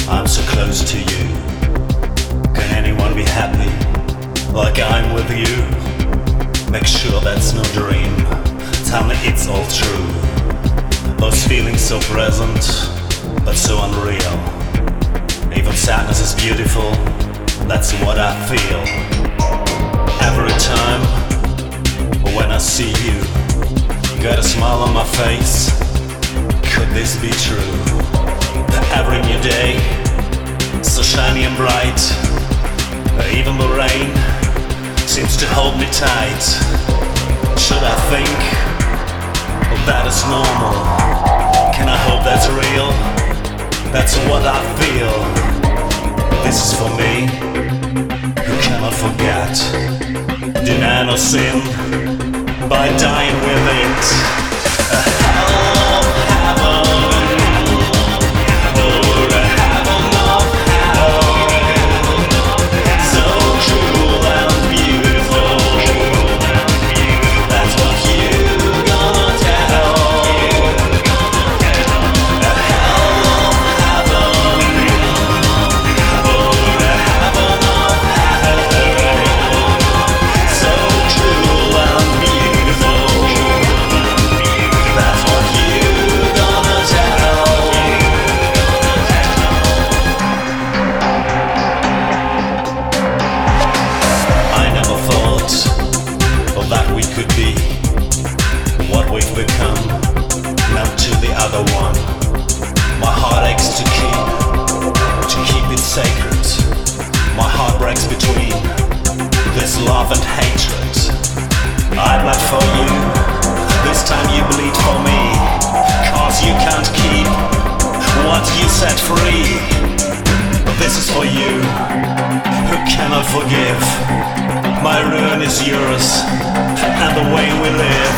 I'm so close to you. Can anyone be happy like I'm with you? Make sure that's no dream. Tell me it's all true. Those feelings so present, but so unreal. Even sadness is beautiful, that's what I feel. Every time when I see you, got a smile on my face. Could this be true? Every new day, so shiny and bright. Even the rain seems to hold me tight. Should I think that is normal? Can I hope that's real? That's what I feel. This is for me, who cannot forget. Deny no sin by dying with it. A hell of heaven. Could be what we've become, now to the other one. My heart aches to keep it sacred. My heart breaks between this love and hatred. I bled for you, this time you bleed for me. Cause you can't keep what you set free. This is for you, who cannot forgive. My ruin is yours, and the way we live.